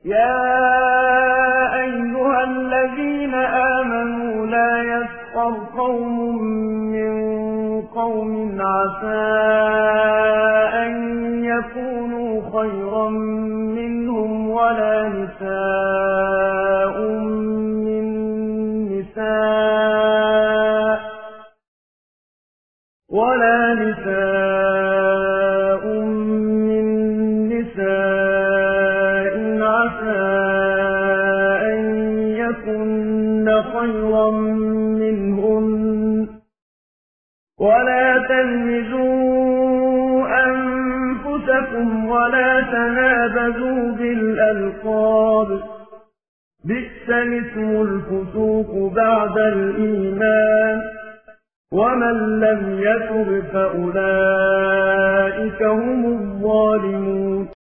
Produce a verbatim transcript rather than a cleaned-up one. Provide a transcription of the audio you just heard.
يا أيها الذين آمنوا لا يسخر قوم من قوم عسى أن يكونوا خيرا منهم ولا نساء من نساء ولا نساء من نساء عسى أن يكن خيرا منهن ولا تلمزوا أنفسكم ولا تنابزوا بالألقاب بئس الاسم الفسوق بعد الإيمان ومن لم يتب فأولئك هم الظالمون